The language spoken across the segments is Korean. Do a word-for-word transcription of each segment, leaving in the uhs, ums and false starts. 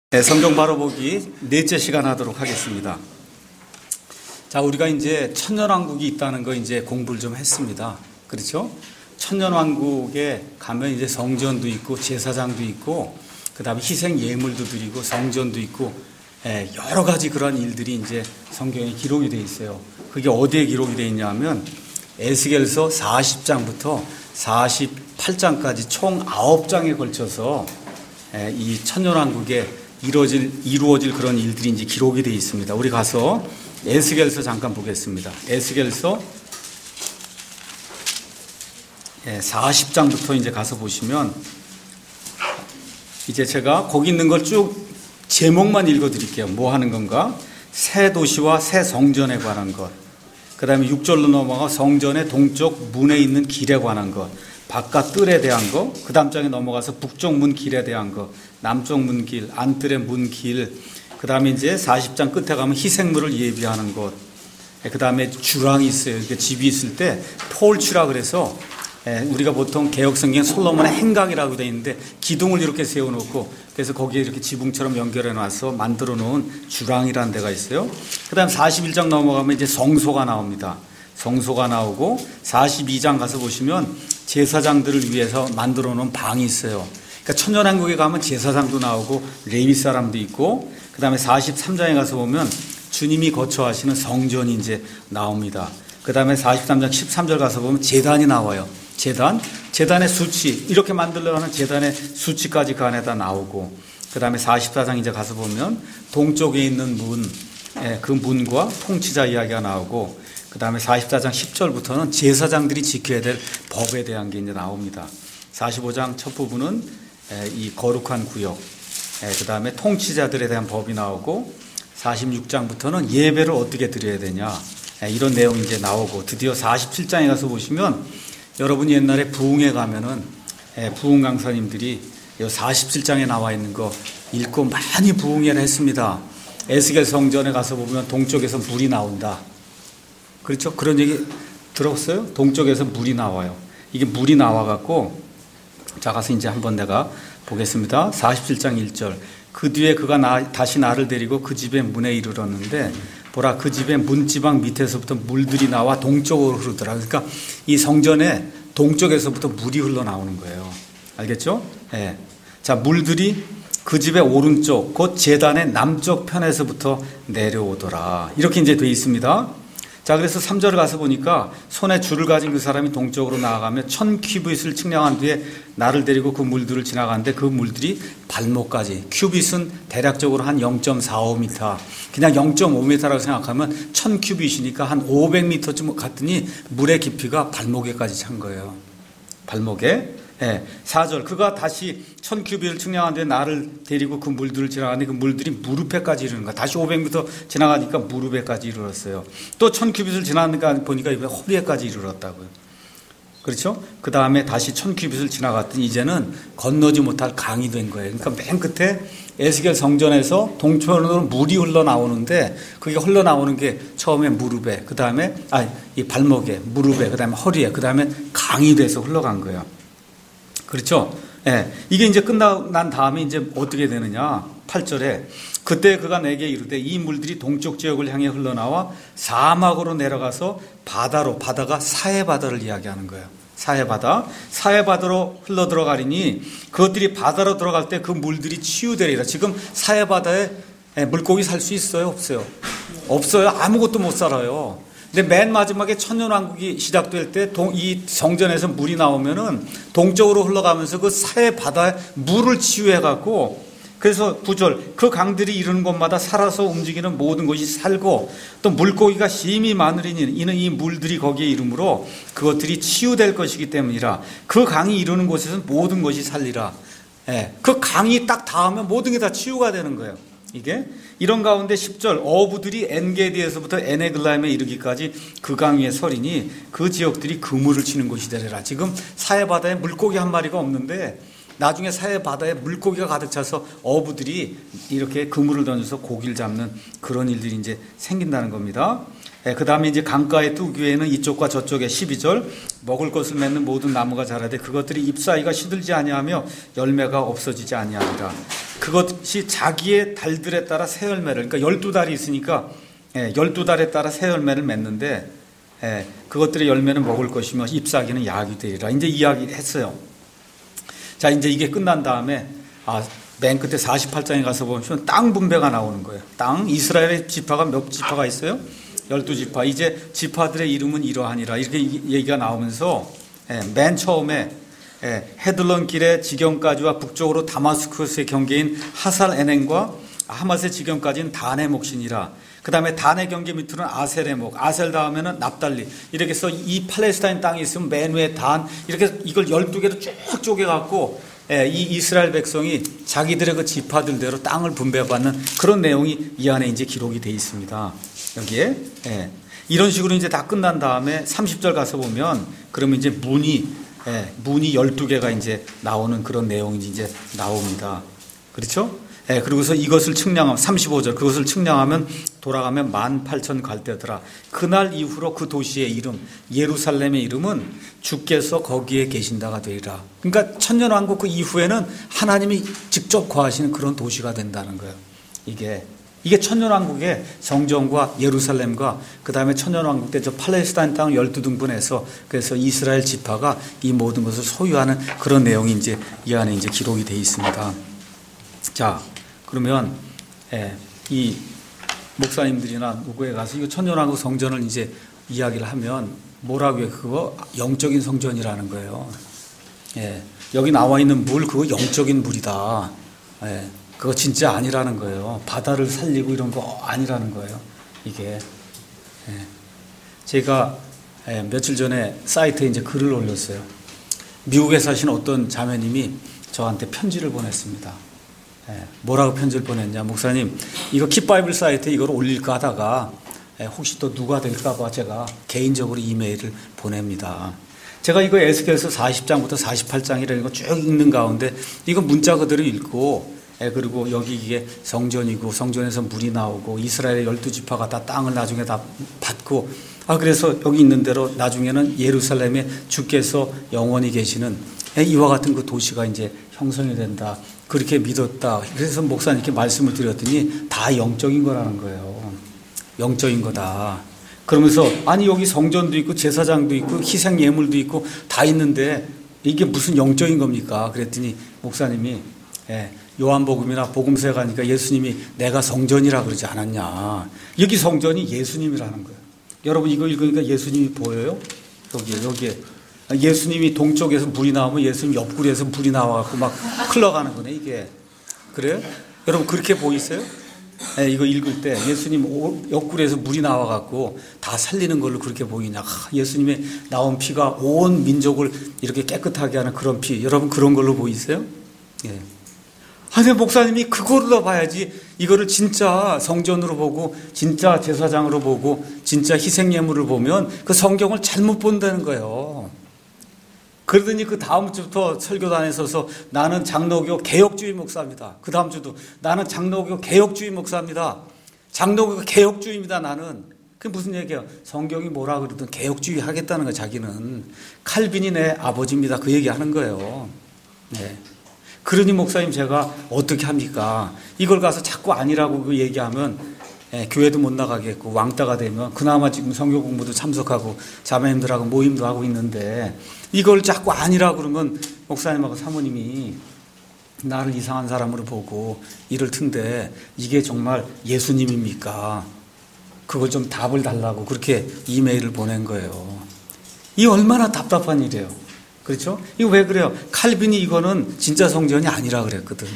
네, 성경 바로보기 넷째 시간 하도록 하겠습니다. 자, 우리가 이제 천년왕국이 있다는 거 이제 공부를 좀 했습니다. 그렇죠? 천년왕국에 가면 이제 성전도 있고 제사장도 있고 그 다음에 희생 예물도 드리고 성전도 있고 예, 여러 가지 그런 일들이 이제 성경에 기록이 되어 있어요. 그게 어디에 기록이 되어 있냐면 에스겔서 사십 장부터 사십팔 장까지 총 아홉 장에 걸쳐서 예, 이 천년왕국에 이루어질, 이루어질 그런 일들이 이제 기록이 되어 있습니다. 우리 가서 에스겔서 잠깐 보겠습니다. 에스겔서 예, 사십 장부터 이제 가서 보시면 이제 제가 거기 있는 걸 쭉 제목만 읽어 드릴게요. 뭐 하는 건가? 새 도시와 새 성전에 관한 것. 그 다음에 육 절로 넘어가 성전의 동쪽 문에 있는 길에 관한 것. 바깥 뜰에 대한 거. 그 다음 장에 넘어가서 북쪽 문 길에 대한 거. 남쪽 문 길, 안뜰의 문 길. 그 다음에 이제 사십 장 끝에 가면 희생물을 예비하는 것. 그 다음에 주랑이 있어요. 이렇게 집이 있을 때 폴치라 그래서 우리가 보통 개혁성경 솔로몬의 행각이라고 되어 있는데 기둥을 이렇게 세워놓고 그래서 거기에 이렇게 지붕처럼 연결해 놔서 만들어 놓은 주랑이라는 데가 있어요. 그 다음 사십일 장 넘어가면 이제 성소가 나옵니다. 성소가 나오고 사십이 장 가서 보시면 제사장들을 위해서 만들어 놓은 방이 있어요. 그러니까 천년왕국에 가면 제사장도 나오고 레위 사람도 있고 그 다음에 사십삼 장에 가서 보면 주님이 거처하시는 성전이 이제 나옵니다. 그 다음에 사십삼 장 십삼 절 가서 보면 제단이 나와요. 제단, 제단의 수치, 이렇게 만들려고 하는 제단의 수치까지 그 안에다 나오고, 그 다음에 사십사 장 이제 가서 보면 동쪽에 있는 문, 그 문과 통치자 이야기가 나오고, 그 다음에 사십사 장 십 절부터는 제사장들이 지켜야 될 법에 대한 게 이제 나옵니다. 사십오 장 첫 부분은 이 거룩한 구역, 그 다음에 통치자들에 대한 법이 나오고, 사십육 장부터는 예배를 어떻게 드려야 되냐, 이런 내용이 이제 나오고, 드디어 사십칠 장에 가서 보시면 여러분이 옛날에 부흥에 가면은 부흥 강사님들이 사십칠 장에 나와 있는 거 읽고 많이 부흥회를 했습니다. 에스겔 성전에 가서 보면 동쪽에서 물이 나온다. 그렇죠? 그런 얘기 들었어요? 동쪽에서 물이 나와요. 이게 물이 나와갖고 자 가서 이제 한번 내가 보겠습니다. 사십칠 장 일 절. 그 뒤에 그가 나, 다시 나를 데리고 그 집의 문에 이르렀는데 보라 그 집의 문지방 밑에서부터 물들이 나와 동쪽으로 흐르더라. 그러니까 이 성전에 동쪽에서부터 물이 흘러나오는 거예요. 알겠죠? 예. 자, 물들이 그 집의 오른쪽 곧 제단의 남쪽 편에서부터 내려오더라. 이렇게 이제 돼 있습니다. 자, 그래서 삼 절을 가서 보니까 손에 줄을 가진 그 사람이 동쪽으로 나아가며 천 큐빗을 측량한 뒤에 나를 데리고 그 물들을 지나가는데 그 물들이 발목까지. 큐빗은 대략적으로 한 영 점 사오 미터. 그냥 영 점 오 미터라고 생각하면 천 큐빗이니까 한 오백 미터쯤 갔더니 물의 깊이가 발목에까지 찬 거예요. 발목에. 예, 사 절 그가 다시 천 큐빗을 측량한 뒤에 나를 데리고 그 물들을 지나가는데 그 물들이 무릎에까지 이르는 거야. 다시 오백 미터 지나가니까 무릎에까지 이르렀어요. 또 천 큐빗을 지나가니까 보니까 허리에까지 이르렀다고요. 그렇죠? 그 다음에 다시 천 큐빗을 지나갔더니 이제는 건너지 못할 강이 된 거예요. 그러니까 맨 끝에 에스겔 성전에서 동편으로 물이 흘러나오는데 그게 흘러나오는 게 처음에 무릎에, 그 다음에 아, 이 발목에, 무릎에, 그 다음에 허리에, 그 다음에 강이 돼서 흘러간 거예요. 그렇죠? 예. 이게 이제 끝난 다음에 이제 어떻게 되느냐. 팔 절에 그때 그가 내게 이르되 이 물들이 동쪽 지역을 향해 흘러나와 사막으로 내려가서 바다로, 바다가 사해바다를 이야기하는 거예요. 사해바다. 사해바다로 흘러 들어가리니 그것들이 바다로 들어갈 때 그 물들이 치유되리라. 지금 사해바다에 물고기 살 수 있어요? 없어요? 없어요. 아무것도 못 살아요. 근데 맨 마지막에 천년왕국이 시작될 때 이 성전에서 물이 나오면은 동쪽으로 흘러가면서 그 사해 바다에 물을 치유해갖고 그래서 구 절 그 강들이 이르는 곳마다 살아서 움직이는 모든 것이 살고 또 물고기가 심히 많으리니 이는 이 물들이 거기에 이르므로 그것들이 치유될 것이기 때문이라. 그 강이 이르는 곳에서는 모든 것이 살리라. 예, 그 강이 딱 닿으면 모든 게 다 치유가 되는 거예요. 이게 이런 가운데 십 절 어부들이 엔게디에서부터 에네글라임에 이르기까지 그 강 위에 서리니 그 지역들이 그물을 치는 곳이 되리라. 지금 사해바다에 물고기 한 마리가 없는데 나중에 사해바다에 물고기가 가득 차서 어부들이 이렇게 그물을 던져서 고기를 잡는 그런 일들이 이제 생긴다는 겁니다. 예, 그 다음에 이제 강가의 뚜기에는 이쪽과 저쪽에 십이 절 먹을 것을 맺는 모든 나무가 자라되 그것들이 잎사이가 시들지 아니하며 열매가 없어지지 아니하리라. 그것이 자기의 달들에 따라 새 열매를, 그러니까 열두 달이 있으니까 예, 열두 달에 따라 새 열매를 맺는데 예, 그것들의 열매는 먹을 것이며 잎사귀는 약이 되리라. 이제 이야기했어요. 자, 이제 이게 끝난 다음에 아, 맨 끝에 사십팔 장에 가서 보면 땅 분배가 나오는 거예요. 땅, 이스라엘의 지파가 몇 지파가 있어요? 열두 지파. 이제 지파들의 이름은 이러하니라. 이렇게 얘기가 나오면서 예, 맨 처음에 예, 헤들론 길의 지경까지와 북쪽으로 다마스쿠스의 경계인 하살 에넨과 하맛의 지경까지는 단의 몫이니라. 그 다음에 단의 경계 밑으로는 아셀의 목, 아셀 다음에는 납달리. 이렇게 해서 이 팔레스타인 땅이 있으면 맨 위에 단, 이렇게 이걸 열두 개로 쭉 쪼개갖고 예, 이 이스라엘 백성이 자기들의 그 지파들대로 땅을 분배받는 그런 내용이 이 안에 이제 기록이 되어 있습니다. 여기에. 예. 이런 식으로 이제 다 끝난 다음에 삼십 절 가서 보면 그러면 이제 문이, 예, 문이 열두 개가 이제 나오는 그런 내용이 이제 나옵니다. 그렇죠? 예, 그리고서 이것을 측량하면, 삼십오 절, 그것을 측량하면 돌아가면 만 팔천 갈대더라. 그날 이후로 그 도시의 이름, 예루살렘의 이름은 주께서 거기에 계신다가 되리라. 그러니까 천년왕국 그 이후에는 하나님이 직접 거하시는 그런 도시가 된다는 거예요. 이게, 이게 천년왕국의 성전과 예루살렘과 그 다음에 천년왕국 때 저 팔레스타인 땅을 열두 등분해서 그래서 이스라엘 지파가 이 모든 것을 소유하는 그런 내용이 이제 이 안에 이제 기록이 되어 있습니다. 자, 그러면 예, 이 목사님들이나 누구에 가서 이거 천년왕국 성전을 이제 이야기를 하면 뭐라고 해요? 그거 영적인 성전이라는 거예요. 예, 여기 나와 있는 물 그거 영적인 물이다. 예, 그거 진짜 아니라는 거예요. 바다를 살리고 이런 거 아니라는 거예요. 이게 예, 제가 예, 며칠 전에 사이트에 이제 글을 올렸어요. 미국에 사시는 어떤 자매님이 저한테 편지를 보냈습니다. 예, 뭐라고 편지를 보냈냐. 목사님, 이거 킵바이블 사이트에 이걸 올릴까 하다가 예, 혹시 또 누가 될까 봐 제가 개인적으로 이메일을 보냅니다. 제가 이거 에스겔서 사십 장부터 사십팔 장이라는 거 쭉 읽는 가운데 이거 문자 그대로 읽고 예, 그리고 여기 이게 성전이고 성전에서 물이 나오고 이스라엘의 열두 지파가 다 땅을 나중에 다 받고 아 그래서 여기 있는 대로 나중에는 예루살렘에 주께서 영원히 계시는 예, 이와 같은 그 도시가 이제 형성이 된다. 그렇게 믿었다. 그래서 목사님께 말씀을 드렸더니 다 영적인 거라는 거예요. 영적인 거다. 그러면서 아니 여기 성전도 있고 제사장도 있고 희생 예물도 있고 다 있는데 이게 무슨 영적인 겁니까? 그랬더니 목사님이 예, 요한복음이나 복음서에 가니까 예수님이 내가 성전이라 그러지 않았냐. 여기 성전이 예수님이라는 거예요. 여러분 이거 읽으니까 예수님이 보여요? 여기에 여기에. 예수님이 동쪽에서 물이 나오면 예수님 옆구리에서 물이 나와갖고 막 흘러가는 거네, 이게. 그래요? 여러분, 그렇게 보이세요? 네, 이거 읽을 때 예수님 옆구리에서 물이 나와갖고 다 살리는 걸로 그렇게 보이냐. 아, 예수님의 나온 피가 온 민족을 이렇게 깨끗하게 하는 그런 피. 여러분, 그런 걸로 보이세요? 예. 아니, 목사님이 그걸로 봐야지. 이거를 진짜 성전으로 보고, 진짜 제사장으로 보고, 진짜 희생예물을 보면 그 성경을 잘못 본다는 거예요. 그러더니 그 다음 주부터 설교단에 서서 나는 장로교 개혁주의 목사입니다. 그 다음 주도 나는 장로교 개혁주의 목사입니다. 장로교 개혁주의입니다. 나는. 그게 무슨 얘기야? 성경이 뭐라 그러든 개혁주의 하겠다는 거야. 자기는. 칼빈이 내 아버지입니다. 그 얘기 하는 거예요. 네. 그러니 목사님 제가 어떻게 합니까? 이걸 가서 자꾸 아니라고 그 얘기하면 예, 교회도 못 나가겠고 왕따가 되면 그나마 지금 성교 공부도 참석하고 자매님들하고 모임도 하고 있는데 이걸 자꾸 아니라고 그러면 목사님하고 사모님이 나를 이상한 사람으로 보고 이럴 텐데 이게 정말 예수님입니까? 그걸 좀 답을 달라고 그렇게 이메일을 보낸 거예요. 이 얼마나 답답한 일이에요. 그렇죠? 이거 왜 그래요? 칼빈이 이거는 진짜 성전이 아니라 그랬거든.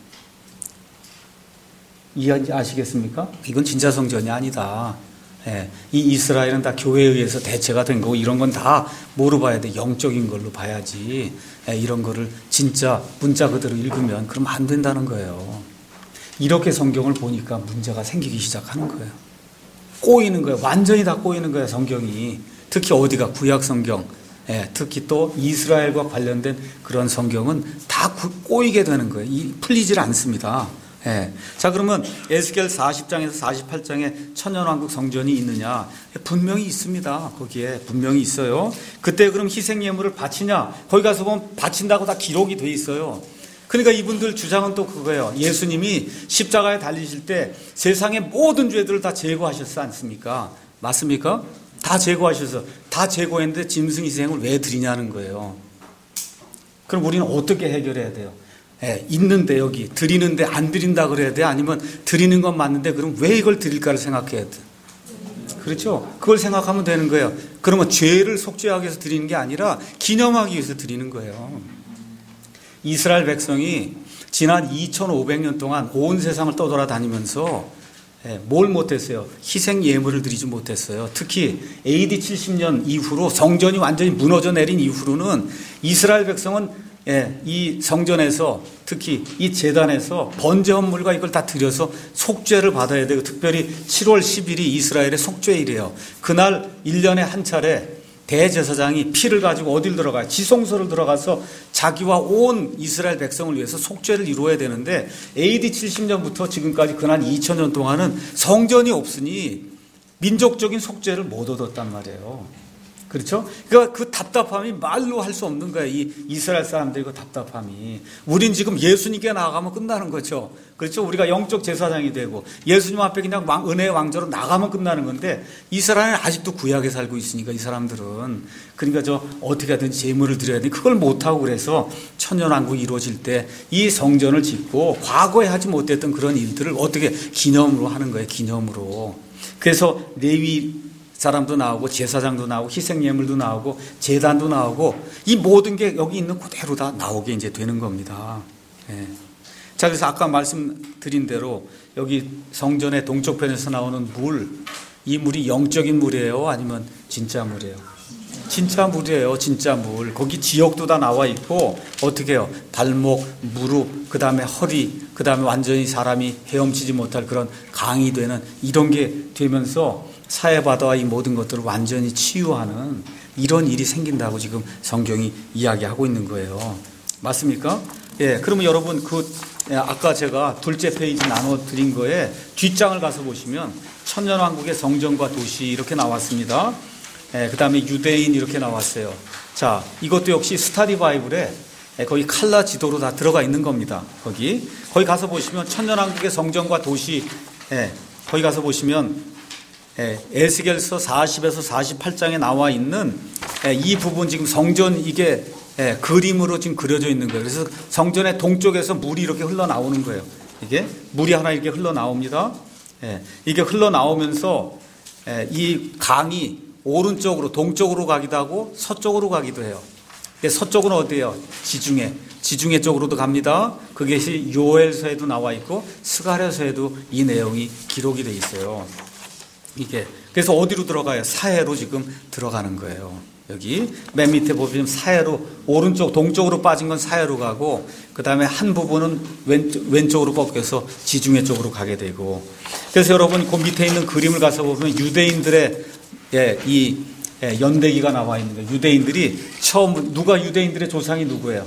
이해 아시겠습니까? 이건 진짜 성전이 아니다. 예, 이 이스라엘은 다 교회에 의해서 대체가 된 거고 이런 건 다 뭐로 봐야 돼? 영적인 걸로 봐야지. 예, 이런 거를 진짜 문자 그대로 읽으면 그러면 안 된다는 거예요. 이렇게 성경을 보니까 문제가 생기기 시작하는 거예요. 꼬이는 거예요. 완전히 다 꼬이는 거예요. 성경이. 특히 어디가 구약 성경. 예, 특히 또 이스라엘과 관련된 그런 성경은 다 꼬이게 되는 거예요. 이, 풀리질 않습니다. 예. 자, 그러면 에스겔 사십 장에서 사십팔 장에 천년왕국 성전이 있느냐? 분명히 있습니다. 거기에 분명히 있어요. 그때 그럼 희생예물을 바치냐? 거기 가서 보면 바친다고 다 기록이 돼 있어요. 그러니까 이분들 주장은 또 그거예요. 예수님이 십자가에 달리실 때 세상의 모든 죄들을 다 제거하셨지 않습니까? 맞습니까? 다 제거하셔서 다 제거했는데 짐승 희생을 왜 드리냐는 거예요. 그럼 우리는 어떻게 해결해야 돼요? 예, 있는데 여기 드리는데 안 드린다 그래야 돼? 아니면 드리는 건 맞는데 그럼 왜 이걸 드릴까를 생각해야 돼? 그렇죠? 그걸 생각하면 되는 거예요. 그러면 죄를 속죄하기 위해서 드리는 게 아니라 기념하기 위해서 드리는 거예요. 이스라엘 백성이 지난 이천오백 년 동안 온 세상을 떠돌아다니면서 뭘 못했어요? 희생 예물을 드리지 못했어요. 특히 에이디 칠십 년 이후로 성전이 완전히 무너져 내린 이후로는 이스라엘 백성은 이 성전에서 특히 이 제단에서 번제 헌물과 이걸 다 드려서 속죄를 받아야 되고, 특별히 칠월 십일이 이스라엘의 속죄일이에요. 그날 일 년에 한 차례 대제사장이 피를 가지고 어딜 들어가요? 지성소를 들어가서 자기와 온 이스라엘 백성을 위해서 속죄를 이루어야 되는데, 에이디 칠십 년부터 지금까지 그날 이천 년 동안은 성전이 없으니 민족적인 속죄를 못 얻었단 말이에요. 그렇죠? 그러니까 그 답답함이 말로 할 수 없는 거예요. 이 이스라엘 사람들의 그 답답함이. 우린 지금 예수님께 나가면 끝나는 거죠. 그렇죠? 우리가 영적 제사장이 되고 예수님 앞에 그냥 왕, 은혜의 왕자로 나가면 끝나는 건데, 이스라엘은 아직도 구약에 살고 있으니까 이 사람들은. 그러니까 저 어떻게 하든지 제물을 드려야 돼. 그걸 못하고, 그래서 천년왕국이 이루어질 때 이 성전을 짓고 과거에 하지 못했던 그런 일들을 어떻게 기념으로 하는 거예요. 기념으로. 그래서 레위 사람도 나오고 제사장도 나오고 희생예물도 나오고 제단도 나오고, 이 모든 게 여기 있는 그대로 다 나오게 이제 되는 겁니다. 예. 자, 그래서 아까 말씀드린 대로 여기 성전의 동쪽편에서 나오는 물, 이 물이 영적인 물이에요? 아니면 진짜 물이에요? 진짜 물이에요. 진짜 물. 거기 지역도 다 나와 있고, 어떻게 해요? 발목, 무릎, 그 다음에 허리, 그 다음에 완전히 사람이 헤엄치지 못할 그런 강이 되는 이런 게 되면서 사해바다와 이 모든 것들을 완전히 치유하는 이런 일이 생긴다고 지금 성경이 이야기하고 있는 거예요. 맞습니까? 예, 그러면 여러분 그 아까 제가 둘째 페이지 나눠 드린 거에 뒷장을 가서 보시면 천년왕국의 성전과 도시 이렇게 나왔습니다. 예, 그 다음에 유대인 이렇게 나왔어요. 자, 이것도 역시 스타디 바이블에 거기 칼라 지도로 다 들어가 있는 겁니다. 거기 거기 가서 보시면 천년왕국의 성전과 도시, 예, 거기 가서 보시면 에스겔서 사십에서 사십팔 장에 나와 있는 이 부분, 지금 성전 이게 그림으로 지금 그려져 있는 거예요. 그래서 성전의 동쪽에서 물이 이렇게 흘러나오는 거예요. 이게 물이 하나 이렇게 흘러나옵니다. 이게 흘러나오면서 이 강이 오른쪽으로 동쪽으로 가기도 하고 서쪽으로 가기도 해요. 서쪽은 어디예요? 지중해. 지중해 쪽으로도 갑니다. 그것이 요엘서에도 나와 있고 스가랴서에도 이 내용이 기록이 돼 있어요. 이게 그래서 어디로 들어가요? 사해로 지금 들어가는 거예요. 여기 맨 밑에 보시면 사해로, 오른쪽 동쪽으로 빠진 건 사해로 가고, 그 다음에 한 부분은 왼쪽, 왼쪽으로 꺾여서 지중해 쪽으로 가게 되고. 그래서 여러분 그 밑에 있는 그림을 가서 보면 유대인들의 예, 이 예, 연대기가 나와 있는 거예요. 유대인들이 처음, 누가 유대인들의 조상이 누구예요?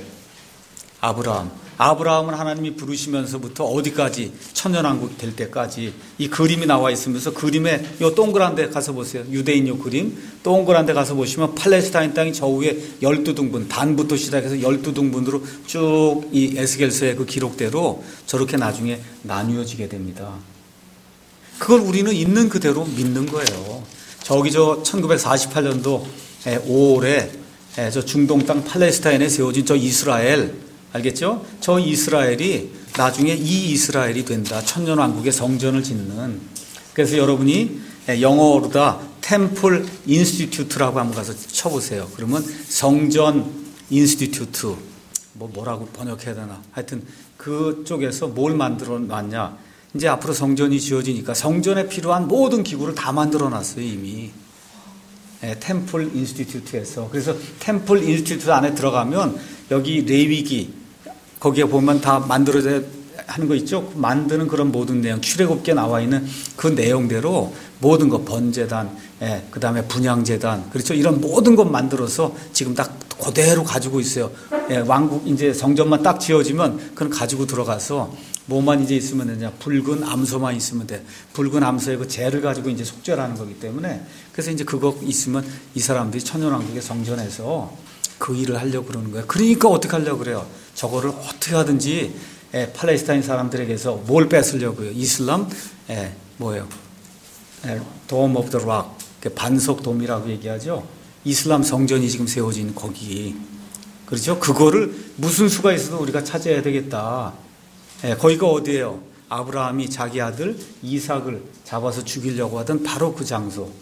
아브라함. 아브라함은 하나님이 부르시면서부터 어디까지, 천년왕국 될 때까지 이 그림이 나와 있으면서, 그림에 요 동그란 데 가서 보세요. 유대인 요 그림 동그란 데 가서 보시면 팔레스타인 땅이 저 위에 열두 등분, 단부터 시작해서 열두 등분으로 쭉 이 에스겔서의 그 기록대로 저렇게 나중에 나뉘어지게 됩니다. 그걸 우리는 있는 그대로 믿는 거예요. 저기 저 천구백사십팔 년도 오월에 저 중동 땅 팔레스타인에 세워진 저 이스라엘, 알겠죠? 저 이스라엘이 나중에 이 이스라엘이 된다. 천년왕국의 성전을 짓는. 그래서 여러분이 영어로 다 템플 인스티튜트라고 한번 가서 쳐보세요. 그러면 성전 인스티튜트, 뭐 뭐라고 번역해야 되나? 하여튼 그쪽에서 뭘 만들어 놨냐? 이제 앞으로 성전이 지어지니까 성전에 필요한 모든 기구를 다 만들어 놨어요, 이미. 네, 템플 인스티튜트에서. 그래서 템플 인스티튜트 안에 들어가면 여기 레위기, 거기에 보면 다 만들어져야 하는 거 있죠? 만드는 그런 모든 내용, 출애굽기에 나와 있는 그 내용대로 모든 것, 번제단, 예, 그 다음에 분향제단, 그렇죠? 이런 모든 것 만들어서 지금 딱 그대로 가지고 있어요. 예, 왕국, 이제 성전만 딱 지어지면 그건 가지고 들어가서 뭐만 이제 있으면 되냐? 붉은 암소만 있으면 돼. 붉은 암소의 그 재를 가지고 이제 속죄를 하는 거기 때문에, 그래서 이제 그거 있으면 이 사람들이 천년왕국의 성전에서 그 일을 하려고 그러는 거예요. 그러니까 어떻게 하려고 그래요? 저거를 어떻게 하든지 예, 팔레스타인 사람들에게서 뭘 뺏으려고요? 이슬람 예, 뭐예요? 예, Dome of the Rock, 반석돔이라고 얘기하죠. 이슬람 성전이 지금 세워진 거기. 그렇죠? 그거를 무슨 수가 있어도 우리가 찾아야 되겠다. 예, 거기가 어디예요? 아브라함이 자기 아들 이삭을 잡아서 죽이려고 하던 바로 그 장소.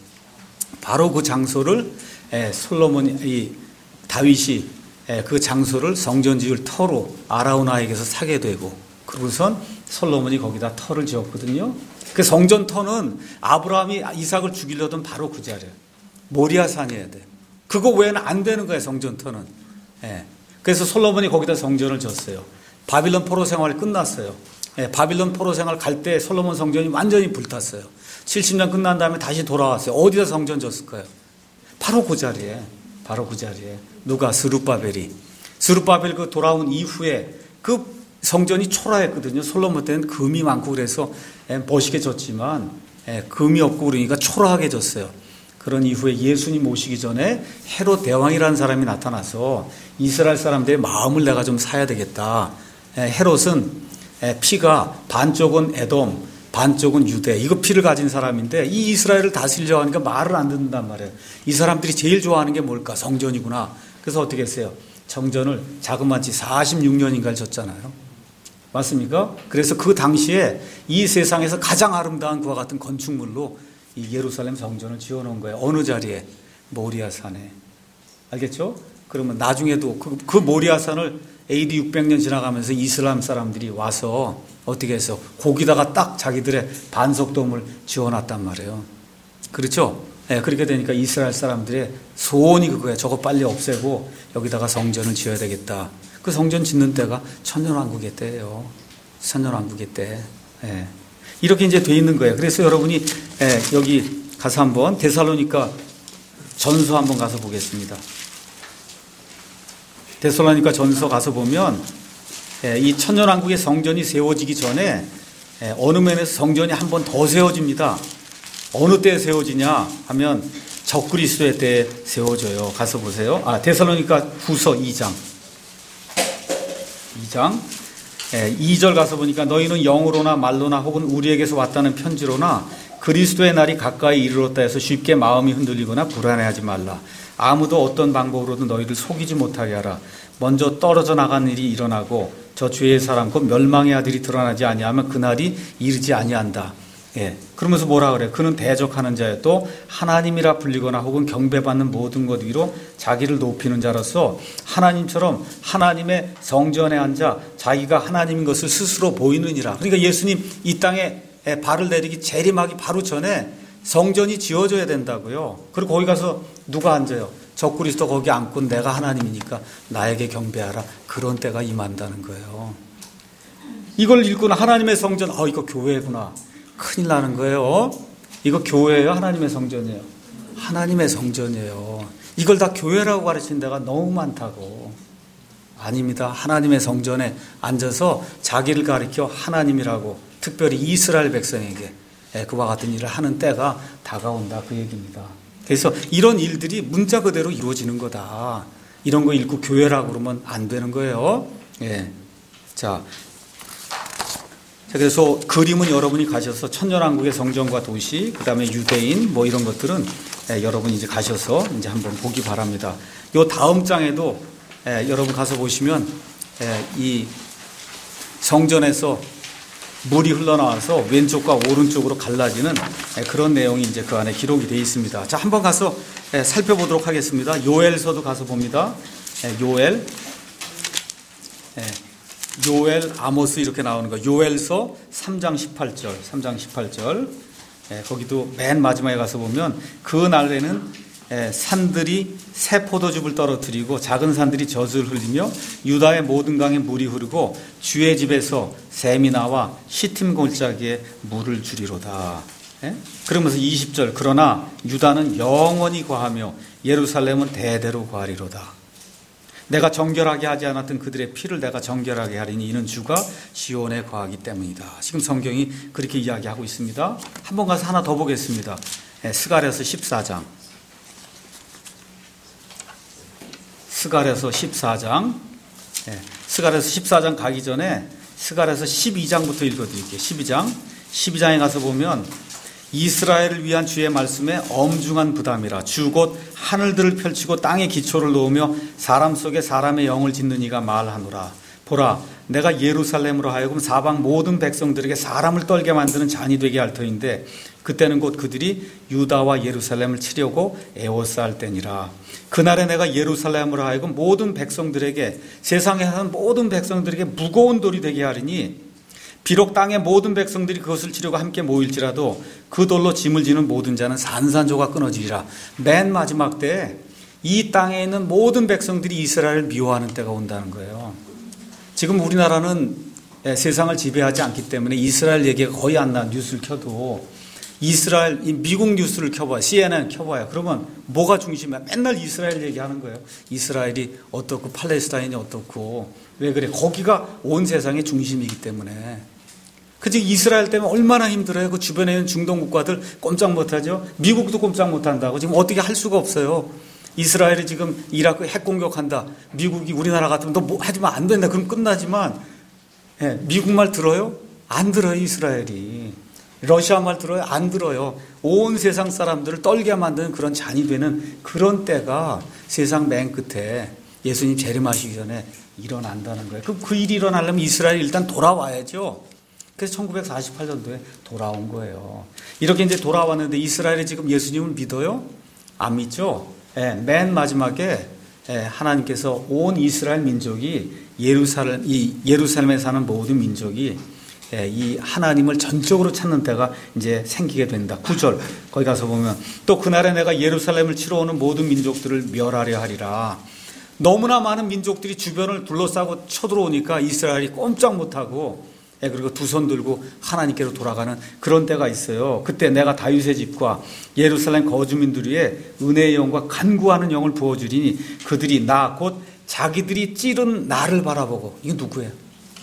바로 그 장소를 예, 솔로몬이 이 다윗이 예, 그 장소를 성전 지을 터로 아라우나에게서 사게 되고, 그러고선 솔로몬이 거기다 터를 지었거든요. 그 성전 터는 아브라함이 이삭을 죽이려던 바로 그 자리에 모리아산이어야 돼. 그거 외에는 안 되는 거예요, 성전 터는. 예. 그래서 솔로몬이 거기다 성전을 졌어요. 바빌론 포로 생활이 끝났어요. 예, 바빌론 포로 생활 갈 때 솔로몬 성전이 완전히 불탔어요. 칠십 년 끝난 다음에 다시 돌아왔어요. 어디다 성전 졌을까요? 바로 그 자리에, 바로 그 자리에. 누가? 스룹바벨이. 스룹바벨 그 돌아온 이후에 그 성전이 초라했거든요. 솔로몬 때는 금이 많고 그래서 멋있게 졌지만 금이 없고 그러니까 초라하게 졌어요. 그런 이후에 예수님 오시기 전에 헤롯 대왕이라는 사람이 나타나서 이스라엘 사람들의 마음을 내가 좀 사야 되겠다. 헤롯은 피가 반쪽은 에돔, 반쪽은 유대, 이거 피를 가진 사람인데 이 이스라엘을 다스리려고 하니까 말을 안 듣는단 말이에요. 이 사람들이 제일 좋아하는 게 뭘까? 성전이구나. 그래서 어떻게 했어요? 성전을 자그마치 사십육 년인가를 졌잖아요. 맞습니까? 그래서 그 당시에 이 세상에서 가장 아름다운 그와 같은 건축물로 이 예루살렘 성전을 지어놓은 거예요. 어느 자리에? 모리아산에. 알겠죠? 그러면 나중에도 그, 그 모리아산을 에이디 육백 년 지나가면서 이슬람 사람들이 와서 어떻게 해서 거기다가 딱 자기들의 반석돔을 지어놨단 말이에요. 그렇죠? 네, 그렇게 되니까 이스라엘 사람들의 소원이 그거예요. 저거 빨리 없애고 여기다가 성전을 지어야 되겠다. 그 성전 짓는 때가 천년왕국의 때예요. 천년왕국의 때. 네. 이렇게 이제 돼 있는 거예요. 그래서 여러분이 네, 여기 가서 한번 데살로니가 전서 한번 가서 보겠습니다. 데살로니가 전서 가서 보면 이 천년왕국의 성전이 세워지기 전에 어느 면에서 성전이 한 번 더 세워집니다. 어느 때에 세워지냐 하면 적그리스도의 때에 세워져요. 가서 보세요. 아, 데살로니가 후서 이 장. 이 장. 이 절 가서 보니까 너희는 영으로나 말로나 혹은 우리에게서 왔다는 편지로나 그리스도의 날이 가까이 이르렀다 해서 쉽게 마음이 흔들리거나 불안해하지 말라. 아무도 어떤 방법으로든 너희를 속이지 못하게 하라. 먼저 떨어져 나간 일이 일어나고 저 죄의 사람 곧 멸망의 아들이 드러나지 아니하면 그날이 이르지 아니한다. 예. 그러면서 뭐라 그래? 그는 대적하는 자여 또 하나님이라 불리거나 혹은 경배받는 모든 것 위로 자기를 높이는 자로서 하나님처럼 하나님의 성전에 앉아 자기가 하나님인 것을 스스로 보이느니라. 그러니까 예수님 이 땅에 발을 내리기 재림하기 바로 전에 성전이 지어져야 된다고요. 그리고 거기 가서 누가 앉아요? 적그리스도 거기 앉고 내가 하나님이니까 나에게 경배하라. 그런 때가 임한다는 거예요. 이걸 읽고는 하나님의 성전, 어 이거 교회구나. 큰일 나는 거예요. 이거 교회예요? 하나님의 성전이에요? 하나님의 성전이에요. 이걸 다 교회라고 가르치는 데가 너무 많다고. 아닙니다. 하나님의 성전에 앉아서 자기를 가리켜 하나님이라고, 특별히 이스라엘 백성에게 그와 같은 일을 하는 때가 다가온다, 그 얘기입니다. 그래서 이런 일들이 문자 그대로 이루어지는 거다. 이런 거 읽고 교회라고 그러면 안 되는 거예요. 예. 자, 그래서 그림은 여러분이 가셔서 천년왕국의 성전과 도시, 그 다음에 유대인, 뭐 이런 것들은 예, 여러분이 이제 가셔서 이제 한번 보기 바랍니다. 요 다음 장에도 예, 여러분 가서 보시면 예, 이 성전에서 물이 흘러나와서 왼쪽과 오른쪽으로 갈라지는 그런 내용이 이제 그 안에 기록이 되어 있습니다. 자, 한번 가서 살펴보도록 하겠습니다. 요엘서도 가서 봅니다. 요엘, 요엘, 아모스 이렇게 나오는 거. 요엘서 삼 장 십팔 절, 삼 장 십팔 절. 거기도 맨 마지막에 가서 보면 그 날에는 산들이 새 포도즙을 떨어뜨리고 작은 산들이 젖을 흘리며 유다의 모든 강에 물이 흐르고 주의 집에서 샘이 나와 시팀 골짜기에 물을 주리로다. 예? 그러면서 이십 절 그러나 유다는 영원히 거하며 예루살렘은 대대로 거하리로다. 내가 정결하게 하지 않았던 그들의 피를 내가 정결하게 하리니 이는 주가 시온에 거하기 때문이다. 지금 성경이 그렇게 이야기하고 있습니다. 한번 가서 하나 더 보겠습니다. 스가랴서 십사 장. 스가랴서 십사 장, 예, 스가랴서 십사 장 가기 전에 스가랴서 십이 장부터 읽어드릴게요. 십이 장, 십이 장에 가서 보면 이스라엘을 위한 주의 말씀에 엄중한 부담이라. 주 곧 하늘들을 펼치고 땅에 기초를 놓으며 사람 속에 사람의 영을 짓는 이가 말하노라. 보라, 내가 예루살렘으로 하여금 사방 모든 백성들에게 사람을 떨게 만드는 잔이 되게 할 터인데 그때는 곧 그들이 유다와 예루살렘을 치려고 애워싸할 때니라. 그날에 내가 예루살렘으로 하여금 모든 백성들에게, 세상에 사는 모든 백성들에게 무거운 돌이 되게 하리니 비록 땅의 모든 백성들이 그것을 치려고 함께 모일지라도 그 돌로 짐을 지는 모든 자는 산산조각 끊어지리라. 맨 마지막 때에 이 땅에 있는 모든 백성들이 이스라엘을 미워하는 때가 온다는 거예요. 지금 우리나라는 세상을 지배하지 않기 때문에 이스라엘 얘기가 거의 안 나. 뉴스를 켜도 이스라엘, 미국 뉴스를 켜봐요. 씨엔엔 켜봐요. 그러면 뭐가 중심이야? 맨날 이스라엘 얘기하는 거예요. 이스라엘이 어떻고 팔레스타인이 어떻고. 왜 그래? 거기가 온 세상의 중심이기 때문에. 그치, 이스라엘 때문에 얼마나 힘들어요. 그 주변에 있는 중동 국가들 꼼짝 못하죠. 미국도 꼼짝 못한다고. 지금 어떻게 할 수가 없어요. 이스라엘이 지금 이라크 핵 공격한다. 미국이 우리나라 같으면 너 뭐 하지만 안 된다. 그럼 끝나지만, 예, 미국 말 들어요? 안 들어요, 이스라엘이. 러시아 말 들어요? 안 들어요. 온 세상 사람들을 떨게 만드는 그런 잔이 되는 그런 때가 세상 맨 끝에 예수님 재림하시기 전에 일어난다는 거예요. 그, 그 일이 일어나려면 이스라엘이 일단 돌아와야죠. 그래서 천구백사십팔 년도에 돌아온 거예요. 이렇게 이제 돌아왔는데 이스라엘이 지금 예수님을 믿어요? 안 믿죠? 예, 맨 마지막에 예, 하나님께서 온 이스라엘 민족이 예루살렘, 이 예루살렘에 사는 모든 민족이 예, 이 하나님을 전적으로 찾는 때가 이제 생기게 된다. 구 절 거기 가서 보면 또 그날에 내가 예루살렘을 치러 오는 모든 민족들을 멸하려 하리라. 너무나 많은 민족들이 주변을 둘러싸고 쳐들어오니까 이스라엘이 꼼짝 못하고 예, 그리고 두 손 들고 하나님께로 돌아가는 그런 때가 있어요. 그때 내가 다윗의 집과 예루살렘 거주민들 위에 은혜의 영과 간구하는 영을 부어주리니 그들이 나 곧 자기들이 찌른 나를 바라보고. 이거 누구예요?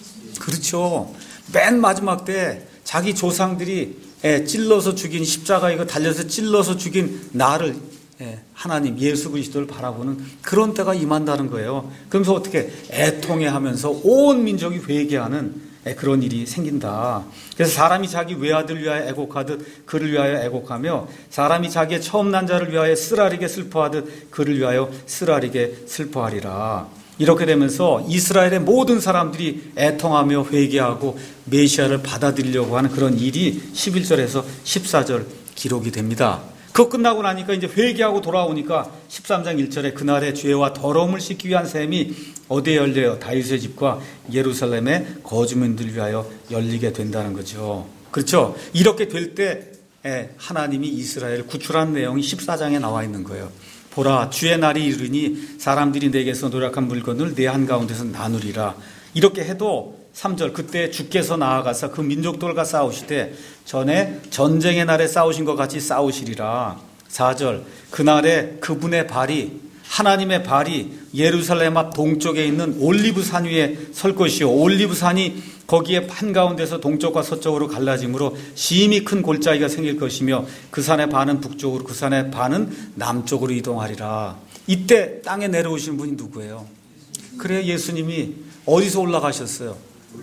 그렇죠. 맨 마지막 때 자기 조상들이 예, 찔러서 죽인 십자가 이거 달려서 찔러서 죽인 나를 예, 하나님 예수 그리스도를 바라보는 그런 때가 임한다는 거예요. 그러면서 어떻게 애통해하면서 온 민족이 회개하는 그런 일이 생긴다. 그래서 사람이 자기 외아들 위하여 애곡하듯 그를 위하여 애곡하며 사람이 자기의 처음 난 자를 위하여 쓰라리게 슬퍼하듯 그를 위하여 쓰라리게 슬퍼하리라. 이렇게 되면서 이스라엘의 모든 사람들이 애통하며 회개하고 메시아를 받아들이려고 하는 그런 일이 십일 절에서 십사 절 기록이 됩니다. 그거 끝나고 나니까 이제 회개하고 돌아오니까 십삼 장 일 절에 그날의 죄와 더러움을 씻기 위한 셈이 어디에 열려요? 다윗의 집과 예루살렘의 거주민들 위하여 열리게 된다는 거죠. 그렇죠? 이렇게 될 때 하나님이 이스라엘을 구출한 내용이 십사 장에 나와 있는 거예요. 보라, 주의 날이 이르니 사람들이 내게서 노력한 물건을 내 한가운데서 나누리라. 이렇게 해도 삼 절 그때 주께서 나아가사 그 민족들과 싸우시되 전에 전쟁의 날에 싸우신 것 같이 싸우시리라. 사 절 그날에 그분의 발이 하나님의 발이 예루살렘 앞 동쪽에 있는 올리브산 위에 설 것이요 올리브산이 거기에 한가운데서 동쪽과 서쪽으로 갈라짐으로 심히 큰 골짜기가 생길 것이며 그 산의 반은 북쪽으로 그 산의 반은 남쪽으로 이동하리라. 이때 땅에 내려오신 분이 누구예요? 그래요, 예수님이 어디서 올라가셨어요?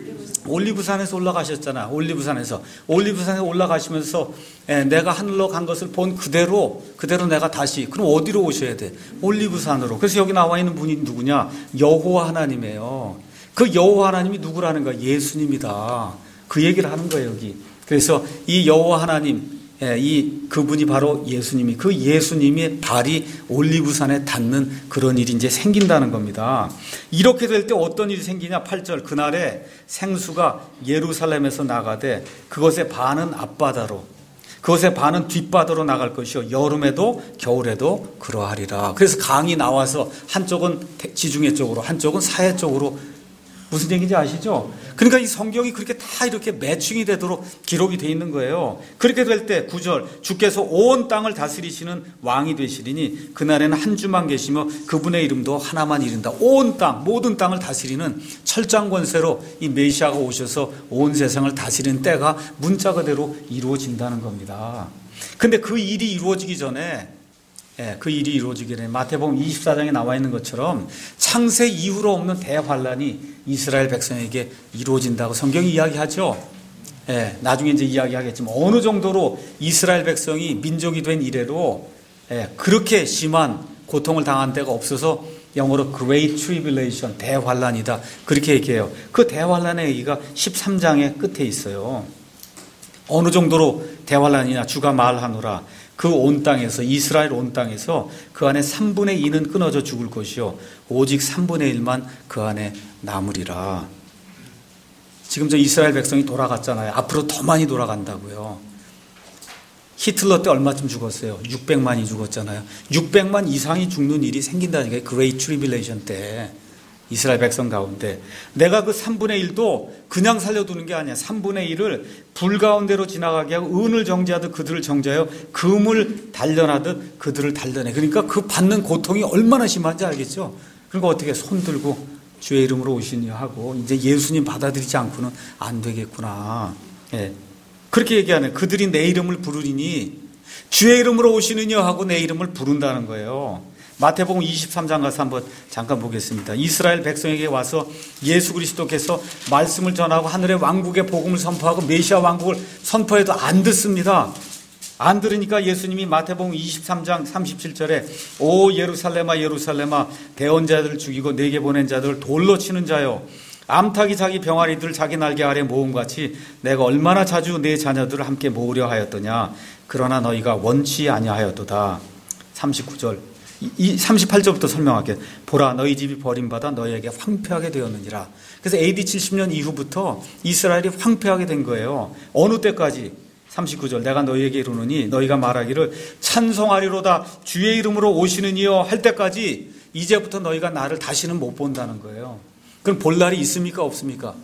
올리브산에서 올라가셨잖아. 올리브산에서 올리브산에 올라가시면서 내가 하늘로 간 것을 본 그대로 그대로 내가 다시 그럼 어디로 오셔야 돼? 올리브산으로. 그래서 여기 나와 있는 분이 누구냐? 여호와 하나님이에요. 그 여호와 하나님이 누구라는 거야? 예수님이다. 그 얘기를 하는 거예요, 여기. 그래서 이 여호와 하나님, 이 그분이 바로 예수님이, 그 예수님의 발이 올리브산에 닿는 그런 일이 이제 생긴다는 겁니다. 이렇게 될 때 어떤 일이 생기냐? 팔 절 그날에 생수가 예루살렘에서 나가되 그것의 반은 앞바다로 그것의 반은 뒷바다로 나갈 것이요 여름에도 겨울에도 그러하리라. 그래서 강이 나와서 한쪽은 지중해 쪽으로 한쪽은 사해 쪽으로. 무슨 얘기인지 아시죠? 그러니까 이 성경이 그렇게 다 이렇게 매칭이 되도록 기록이 되어 있는 거예요. 그렇게 될 때 구 절 주께서 온 땅을 다스리시는 왕이 되시리니 그날에는 한 주만 계시며 그분의 이름도 하나만 이른다. 온 땅 모든 땅을 다스리는 철장 권세로 이 메시아가 오셔서 온 세상을 다스리는 때가 문자 그대로 이루어진다는 겁니다. 근데 그 일이 이루어지기 전에 예, 그 일이 이루어지게 된 마태복음 이십사 장에 나와 있는 것처럼 창세 이후로 없는 대환란이 이스라엘 백성에게 이루어진다고 성경이 이야기하죠. 예, 나중에 이제 이야기하겠지만 어느 정도로 이스라엘 백성이 민족이 된 이래로 예, 그렇게 심한 고통을 당한 데가 없어서 영어로 Great Tribulation, 대환란이다 그렇게 얘기해요. 그 대환란의 얘기가 십삼 장의 끝에 있어요. 어느 정도로 대환란이냐, 주가 말하노라. 그 온 땅에서, 이스라엘 온 땅에서 그 안에 삼분의 이는 끊어져 죽을 것이요 오직 삼분의 일만 그 안에 남으리라. 지금 저 이스라엘 백성이 돌아갔잖아요. 앞으로 더 많이 돌아간다고요. 히틀러 때 얼마쯤 죽었어요? 육백만이 죽었잖아요. 육백만 이상이 죽는 일이 생긴다니까요. Great Tribulation 때 이스라엘 백성 가운데. 내가 그 삼분의 일도 그냥 살려두는 게 아니야. 삼분의 일을 불 가운데로 지나가게 하고 은을 정죄하듯 그들을 정죄하여 금을 단련하듯 그들을 단련해. 그러니까 그 받는 고통이 얼마나 심한지 알겠죠? 그러니까 어떻게 손 들고 주의 이름으로 오시냐 하고 이제 예수님 받아들이지 않고는 안 되겠구나. 예. 그렇게 얘기하네. 그들이 내 이름을 부르리니 주의 이름으로 오시느냐 하고 내 이름을 부른다는 거예요. 마태복음 이십삼 장 가서 한번 잠깐 보겠습니다. 이스라엘 백성에게 와서 예수 그리스도께서 말씀을 전하고 하늘의 왕국의 복음을 선포하고 메시아 왕국을 선포해도 안 듣습니다. 안 들으니까 예수님이 마태복음 이십삼 장 삼십칠 절에 오 예루살렘아 예루살렘아 대언자들을 죽이고 내게 보낸 자들을 돌로 치는 자여 암탉이 자기 병아리들을 자기 날개 아래 모음같이 내가 얼마나 자주 내 자녀들을 함께 모으려 하였더냐. 그러나 너희가 원치 아니하였도다. 삼십구 절 이 삼십팔 절부터 설명할게요. 보라 너희 집이 버림받아 너희에게 황폐하게 되었느니라. 그래서 에이디 칠십 년 이후부터 이스라엘이 황폐하게 된 거예요. 어느 때까지? 삼십구 절 내가 너희에게 이르노니 너희가 말하기를 찬송하리로다 주의 이름으로 오시는 이여 할 때까지 이제부터 너희가 나를 다시는 못 본다는 거예요. 그럼 볼 날이 있습니까 없습니까?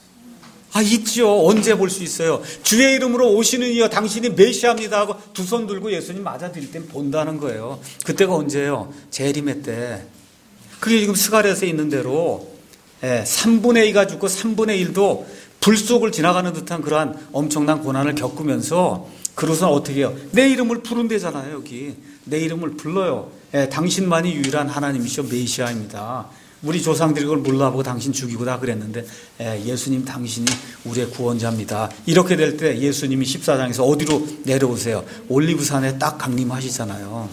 아 있죠. 언제 볼 수 있어요? 주의 이름으로 오시는 이여 당신이 메시아입니다 하고 두 손 들고 예수님 맞아들일 땐 본다는 거예요. 그때가 언제예요? 재림의 때. 그게 지금 스가랴서에 있는 대로 예, 삼분의 이가 죽고 삼분의 일도 불 속을 지나가는 듯한 그러한 엄청난 고난을 겪으면서 그로서는 어떻게 해요? 내 이름을 부른대잖아요. 여기 내 이름을 불러요. 예, 당신만이 유일한 하나님이시오 메시아입니다. 우리 조상들이 그걸 몰라보고 당신 죽이고 다 그랬는데 예, 예수님 당신이 우리의 구원자입니다. 이렇게 될 때 예수님이 십사 장에서 어디로 내려오세요? 올리브산에 딱 강림하시잖아요.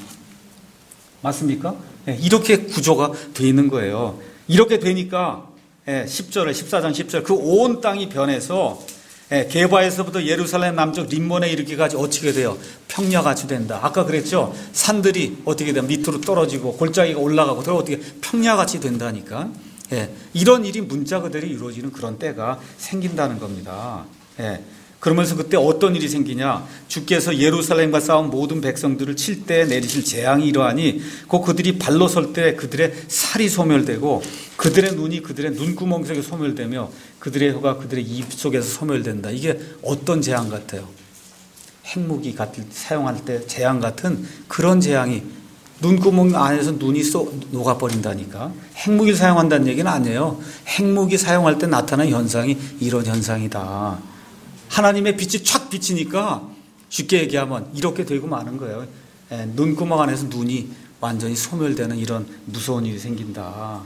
맞습니까? 예, 이렇게 구조가 되어 있는 거예요. 이렇게 되니까 예, 십 절에 십사 장 십 절 그 온 땅이 변해서 예, 게바에서부터 예루살렘 남쪽 림몬에 이르기까지 어떻게 돼요? 평야같이 된다. 아까 그랬죠? 산들이 어떻게 돼요? 밑으로 떨어지고 골짜기가 올라가고 또 어떻게 평야같이 된다니까. 예, 이런 일이 문자 그대로 이루어지는 그런 때가 생긴다는 겁니다. 예, 그러면서 그때 어떤 일이 생기냐? 주께서 예루살렘과 싸운 모든 백성들을 칠 때 내리실 재앙이 이러하니 곧 그들이 발로 설 때 그들의 살이 소멸되고 그들의 눈이 그들의 눈구멍 속에 소멸되며 그들의 혀가 그들의 입 속에서 소멸된다. 이게 어떤 재앙 같아요? 핵무기 같은 사용할 때 재앙 같은 그런 재앙이 눈구멍 안에서 눈이 쏘, 녹아버린다니까. 핵무기를 사용한다는 얘기는 아니에요. 핵무기 사용할 때 나타나는 현상이 이런 현상이다. 하나님의 빛이 촥 비치니까 쉽게 얘기하면 이렇게 되고 마는 거예요. 예, 눈구멍 안에서 눈이 완전히 소멸되는 이런 무서운 일이 생긴다.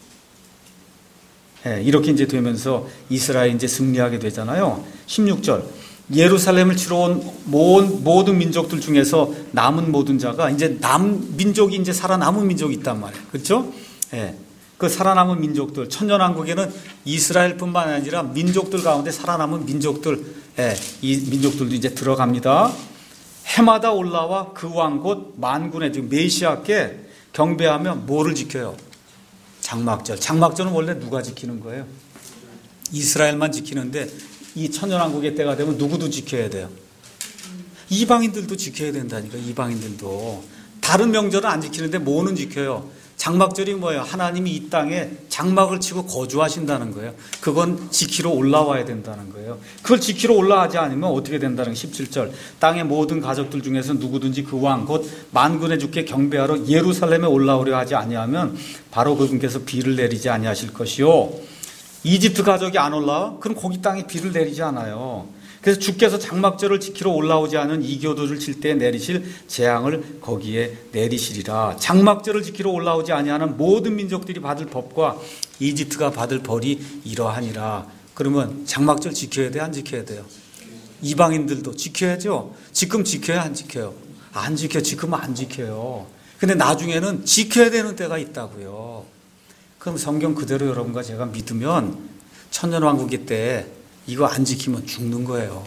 예, 이렇게 이제 되면서 이스라엘이 이제 승리하게 되잖아요. 십육 절 예루살렘을 치러 온 모든 민족들 중에서 남은 모든 자가 이제 남 민족이 이제 살아남은 민족이 있단 말이에요. 그렇죠? 예. 그 살아남은 민족들, 천년왕국에는 이스라엘뿐만 아니라 민족들 가운데 살아남은 민족들, 예, 이 민족들도 이제 들어갑니다. 해마다 올라와 그 왕 곧 만군의 지금 메시아께 경배하며 뭐를 지켜요? 장막절. 장막절은 원래 누가 지키는 거예요? 이스라엘만 지키는데 이 천년왕국의 때가 되면 누구도 지켜야 돼요? 이방인들도 지켜야 된다니까. 이방인들도. 다른 명절은 안 지키는데 뭐는 지켜요? 장막절이 뭐예요? 하나님이 이 땅에 장막을 치고 거주하신다는 거예요. 그건 지키러 올라와야 된다는 거예요. 그걸 지키러 올라가지 않으면 어떻게 된다는 거예요? 십칠 절 땅의 모든 가족들 중에서 누구든지 그 왕 곧 만군의 주께 경배하러 예루살렘에 올라오려 하지 아니하면 바로 그분께서 비를 내리지 아니하실 것이요. 이집트 가족이 안 올라와? 그럼 거기 땅에 비를 내리지 않아요. 그래서 주께서 장막절을 지키러 올라오지 않은 이교도를 칠 때 내리실 재앙을 거기에 내리시리라. 장막절을 지키러 올라오지 아니하는 모든 민족들이 받을 법과 이집트가 받을 벌이 이러하니라. 그러면 장막절 지켜야 돼, 안 지켜야 돼요? 이방인들도 지켜야죠. 지금 지켜야 안 지켜요? 안 지켜. 지금은 안 지켜요. 근데 나중에는 지켜야 되는 때가 있다고요. 그럼 성경 그대로 여러분과 제가 믿으면 천년왕국의 때 이거 안 지키면 죽는 거예요.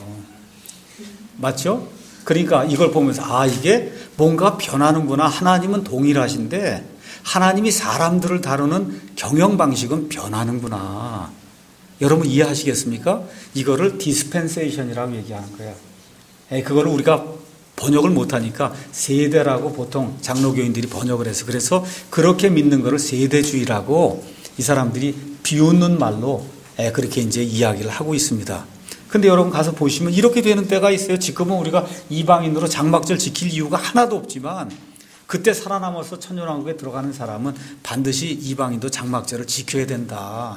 맞죠? 그러니까 이걸 보면서 아, 이게 뭔가 변하는구나. 하나님은 동일하신데 하나님이 사람들을 다루는 경영 방식은 변하는구나. 여러분 이해하시겠습니까? 이거를 디스펜세이션이라고 얘기하는 거예요. 그거를 우리가 번역을 못하니까 세대라고 보통 장로교인들이 번역을 해서 그래서 그렇게 믿는 거를 세대주의라고 이 사람들이 비웃는 말로 그렇게 이제 이야기를 하고 있습니다. 근데 여러분 가서 보시면 이렇게 되는 때가 있어요. 지금은 우리가 이방인으로 장막절 지킬 이유가 하나도 없지만 그때 살아남아서 천년왕국에 들어가는 사람은 반드시 이방인도 장막절을 지켜야 된다.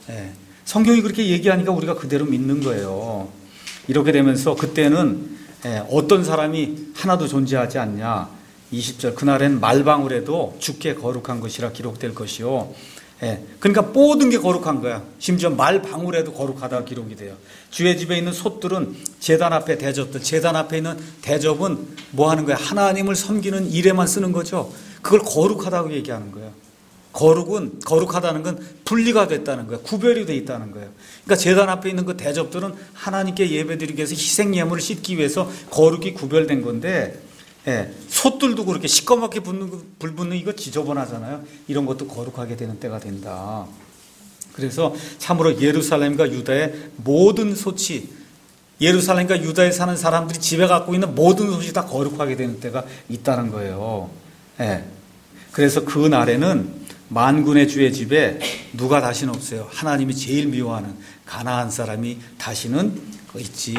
성경이 그렇게 얘기하니까 우리가 그대로 믿는 거예요. 이렇게 되면서 그때는 어떤 사람이 하나도 존재하지 않냐. 이십 절 그날엔 말방울에도 주께 거룩한 것이라 기록될 것이요. 그러니까 모든 게 거룩한 거야. 심지어 말방울에도 거룩하다고 기록이 돼요. 주의 집에 있는 솥들은 제단 앞에 대접들, 제단 앞에 있는 대접은 뭐 하는 거야? 하나님을 섬기는 일에만 쓰는 거죠. 그걸 거룩하다고 얘기하는 거예요. 거룩은, 거룩하다는 건 분리가 됐다는 거예요. 구별이 돼 있다는 거예요. 그러니까 제단 앞에 있는 그 대접들은 하나님께 예배드리기 위해서 희생 예물을 씻기 위해서 거룩이 구별된 건데, 예, 솥들도 그렇게 시꺼멓게 붙는, 불 붙는 이거 지저분하잖아요. 이런 것도 거룩하게 되는 때가 된다. 그래서 참으로 예루살렘과 유다의 모든 솥이, 예루살렘과 유다에 사는 사람들이 집에 갖고 있는 모든 솥이 다 거룩하게 되는 때가 있다는 거예요. 예. 그래서 그 날에는 만군의 주의 집에 누가 다시는 없어요. 하나님이 제일 미워하는 가나안 사람이 다시는 있지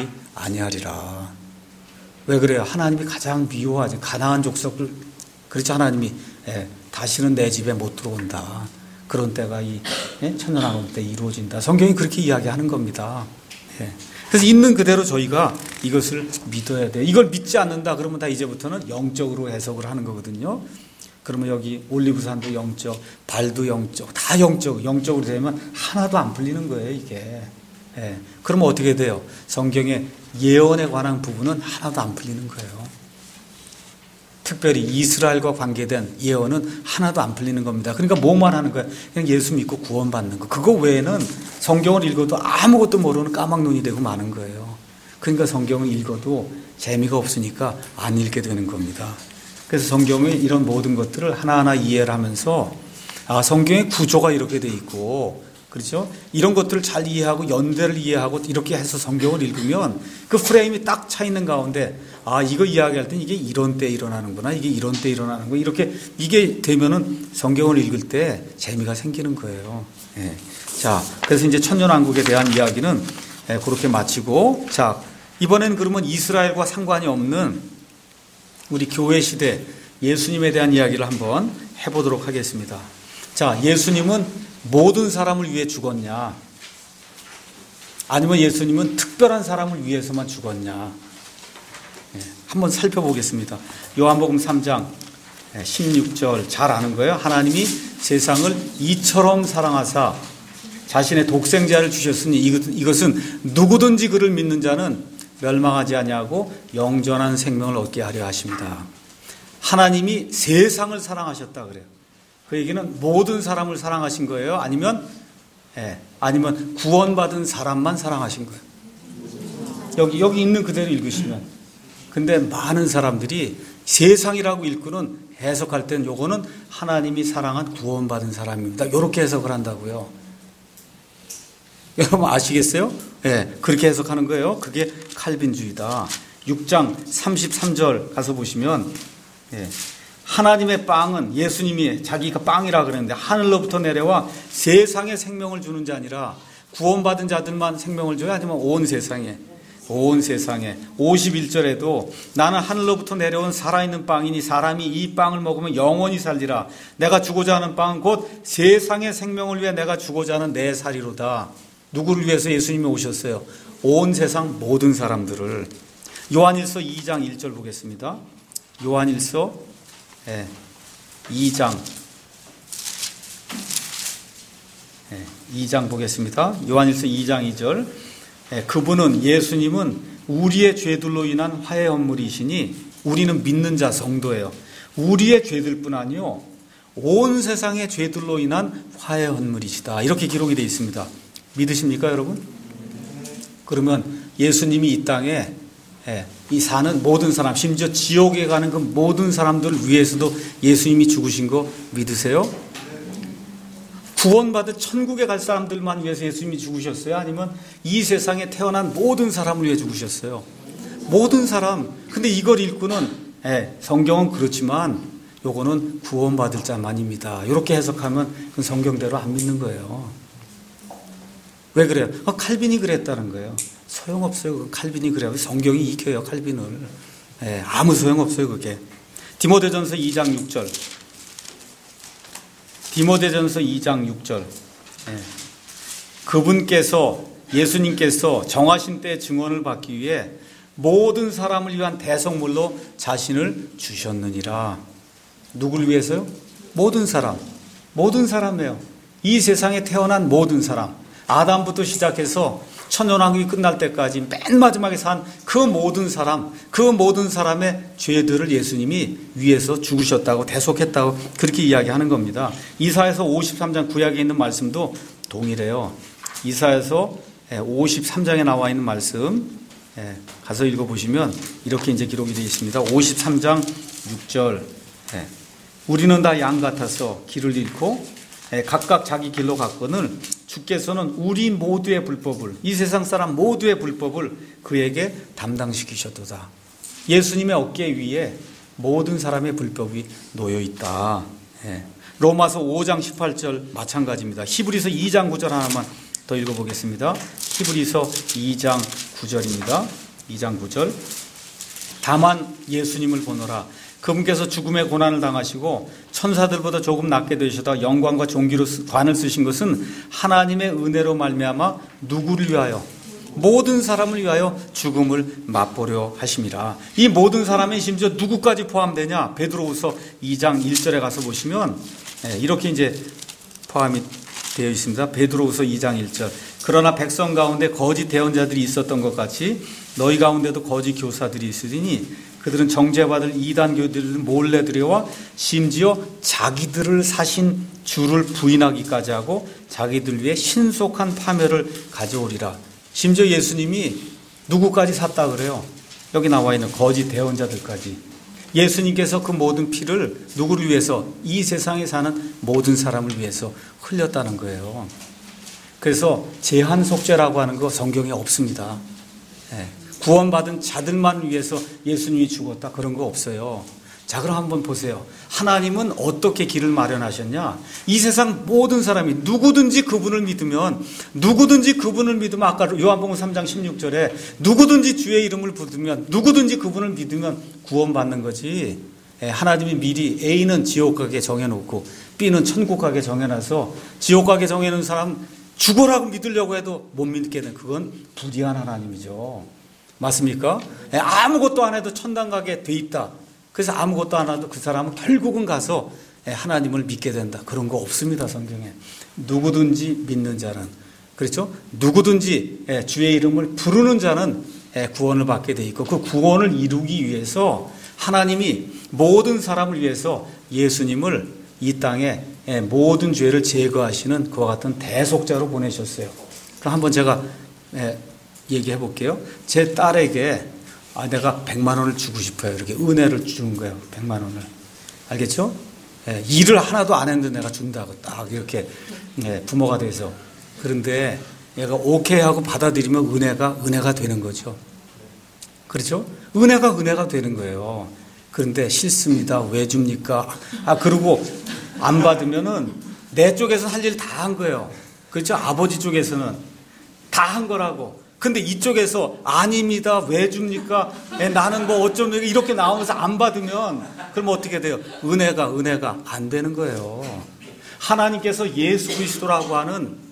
아니하리라. 왜 그래요? 하나님이 가장 미워하지 가나안 족속을 그렇지 하나님이 예, 다시는 내 집에 못 들어온다. 그런 때가 이 예, 천년왕국 때 이루어진다. 성경이 그렇게 이야기하는 겁니다. 예. 그래서 있는 그대로 저희가 이것을 믿어야 돼요. 이걸 믿지 않는다 그러면 다 이제부터는 영적으로 해석을 하는 거거든요. 그러면 여기 올리브산도 영적, 발도 영적, 다 영적, 영적으로 되면 하나도 안 풀리는 거예요, 이게. 예. 그러면 어떻게 돼요? 성경의 예언에 관한 부분은 하나도 안 풀리는 거예요. 특별히 이스라엘과 관계된 예언은 하나도 안 풀리는 겁니다. 그러니까 뭐만 하는 거예요? 그냥 예수 믿고 구원받는 거. 그거 외에는 성경을 읽어도 아무것도 모르는 까막눈이 되고 마는 거예요. 그러니까 성경을 읽어도 재미가 없으니까 안 읽게 되는 겁니다. 그래서 성경의 이런 모든 것들을 하나하나 이해를 하면서 아, 성경의 구조가 이렇게 돼 있고 그렇죠? 이런 것들을 잘 이해하고 연대를 이해하고 이렇게 해서 성경을 읽으면 그 프레임이 딱 차 있는 가운데 아, 이거 이야기할 땐 이게 이런 때 일어나는구나. 이게 이런 때 일어나는 거. 이렇게 이게 되면은 성경을 읽을 때 재미가 생기는 거예요. 예. 자, 그래서 이제 천년왕국에 대한 이야기는 예, 그렇게 마치고 자, 이번에는 그러면 이스라엘과 상관이 없는 우리 교회 시대 예수님에 대한 이야기를 한번 해보도록 하겠습니다. 자, 예수님은 모든 사람을 위해 죽었냐? 아니면 예수님은 특별한 사람을 위해서만 죽었냐? 예, 한번 살펴보겠습니다. 요한복음 삼 장 십육 절 잘 아는 거예요. 하나님이 세상을 이처럼 사랑하사 자신의 독생자를 주셨으니 이것은 누구든지 그를 믿는 자는 멸망하지 아니하고 영전한 생명을 얻게 하려 하십니다. 하나님이 세상을 사랑하셨다 그래요. 그 얘기는 모든 사람을 사랑하신 거예요? 아니면 예, 아니면 구원받은 사람만 사랑하신 거예요? 여기 여기 있는 그대로 읽으시면. 근데 많은 사람들이 세상이라고 읽고는 해석할 땐 요거는 하나님이 사랑한 구원받은 사람입니다. 이렇게 해석을 한다고요. 여러분 아시겠어요? 예, 그렇게 해석하는 거예요. 그게 칼빈주의다. 육 장 삼십삼 절 가서 보시면 예, 하나님의 빵은 예수님이 자기가 빵이라 그랬는데 하늘로부터 내려와 세상에 생명을 주는 자 아니라 구원받은 자들만 생명을 줘요? 아니면 온 세상에? 온 세상에. 오십일 절에도 나는 하늘로부터 내려온 살아있는 빵이니 사람이 이 빵을 먹으면 영원히 살리라. 내가 주고자 하는 빵은 곧 세상의 생명을 위해 내가 주고자 하는 내 살이로다. 누구를 위해서 예수님이 오셨어요? 온 세상 모든 사람들을. 요한일서 이 장 일 절 보겠습니다. 요한일서 예, 이 장 예, 이 장 보겠습니다. 요한일서 이 장 이 절. 예, 그분은, 예수님은 우리의 죄들로 인한 화해 헌물이시니, 우리는 믿는 자 성도예요. 우리의 죄들뿐 아니요 온 세상의 죄들로 인한 화해 헌물이시다. 이렇게 기록이 되어 있습니다. 믿으십니까, 여러분? 그러면 예수님이 이 땅에 예, 이 사는 모든 사람, 심지어 지옥에 가는 그 모든 사람들을 위해서도 예수님이 죽으신 거 믿으세요? 구원받을 천국에 갈 사람들만 위해서 예수님이 죽으셨어요? 아니면 이 세상에 태어난 모든 사람을 위해 죽으셨어요? 모든 사람. 근데 이걸 읽고는 예, 성경은 그렇지만 요거는 구원받을 자만입니다, 이렇게 해석하면 그 성경대로 안 믿는 거예요. 왜 그래요? 어, 칼빈이 그랬다는 거예요. 소용없어요. 칼빈이 그래요. 성경이 이겨요, 칼빈을. 예, 아무 소용없어요, 그게. 디모데전서 이 장 육 절. 디모데전서 이 장 육 절. 예. 그분께서, 예수님께서 정하신 때 증언을 받기 위해 모든 사람을 위한 대성물로 자신을 주셨느니라. 누구를 위해서요? 모든 사람. 모든 사람이에요. 이 세상에 태어난 모든 사람. 아담부터 시작해서 천년왕국이 끝날 때까지 맨 마지막에 산 그 모든 사람, 그 모든 사람의 죄들을 예수님이 위해서 죽으셨다고, 대속했다고 그렇게 이야기하는 겁니다. 이사야서 오십삼 장 구약에 있는 말씀도 동일해요. 이사야서 오십삼 장에 나와 있는 말씀 가서 읽어보시면 이렇게 이제 기록이 되어 있습니다. 오십삼 장 육 절. 우리는 다 양 같아서 길을 잃고 각각 자기 길로 갔거늘 주께서는 우리 모두의 불법을, 이 세상 사람 모두의 불법을 그에게 담당시키셨도다. 예수님의 어깨 위에 모든 사람의 불법이 놓여 있다. 로마서 오 장 십팔 절 마찬가지입니다. 히브리서 이 장 구 절 하나만 더 읽어보겠습니다. 히브리서 이 장 구 절입니다. 이 장 구 절. 다만 예수님을 보노라. 그분께서 죽음의 고난을 당하시고 천사들보다 조금 낮게 되셔서 영광과 존귀로 관을 쓰신 것은 하나님의 은혜로 말미암아 누구를 위하여? 모든 사람을 위하여 죽음을 맛보려 하심이라. 이 모든 사람이 심지어 누구까지 포함되냐? 베드로후서 이 장 일 절에 가서 보시면 이렇게 이제 포함이 되어 있습니다. 베드로후서 이 장 일 절. 그러나 백성 가운데 거짓 대언자들이 있었던 것 같이 너희 가운데도 거짓 교사들이 있으리니 그들은 정죄받을 이단 교들을 몰래 들여와 심지어 자기들을 사신 주를 부인하기까지 하고 자기들 위해 신속한 파멸을 가져오리라. 심지어 예수님이 누구까지 샀다 그래요? 여기 나와 있는 거짓 대언자들까지. 예수님께서 그 모든 피를 누구를 위해서? 이 세상에 사는 모든 사람을 위해서 흘렸다는 거예요. 그래서 제한속죄라고 하는 거 성경에 없습니다. 네. 구원받은 자들만 위해서 예수님이 죽었다, 그런 거 없어요. 자, 그럼 한번 보세요. 하나님은 어떻게 길을 마련하셨냐? 이 세상 모든 사람이 누구든지 그분을 믿으면, 누구든지 그분을 믿으면, 아까 요한복음 삼 장 십육 절에 누구든지 주의 이름을 부르면, 누구든지 그분을 믿으면 구원받는 거지. 하나님이 미리 A는 지옥 가게 정해놓고 B는 천국 가게 정해놔서 지옥 가게 정해놓은 사람 죽으라고 믿으려고 해도 못 믿게 되는, 그건 불의한 하나님이죠. 맞습니까? 아무것도 안 해도 천당 가게 돼 있다. 그래서 아무것도 안 해도 그 사람은 결국은 가서 하나님을 믿게 된다. 그런 거 없습니다, 성경에. 누구든지 믿는 자는, 그렇죠? 누구든지 주의 이름을 부르는 자는 구원을 받게 돼 있고, 그 구원을 이루기 위해서 하나님이 모든 사람을 위해서 예수님을 이 땅에 모든 죄를 제거하시는 그와 같은 대속자로 보내셨어요. 그럼 한번 제가 얘기해 볼게요. 제 딸에게 아, 내가 백만 원을 주고 싶어요. 이렇게 은혜를 주는 거예요. 백만 원을. 알겠죠? 예, 일을 하나도 안 했는데 내가 준다고 딱 이렇게 예, 부모가 돼서. 그런데 얘가 오케이 하고 받아들이면 은혜가 은혜가 되는 거죠. 그렇죠? 은혜가 은혜가 되는 거예요. 그런데 싫습니다. 왜 줍니까? 아, 그리고 안 받으면은 내 쪽에서 할 일 다 한 거예요. 그렇죠? 아버지 쪽에서는 다 한 거라고. 근데 이쪽에서 아닙니다. 왜 줍니까? 에, 나는 뭐 어쩌면 이렇게 나오면서 안 받으면 그럼 어떻게 돼요? 은혜가 은혜가 안 되는 거예요. 하나님께서 예수 그리스도라고 하는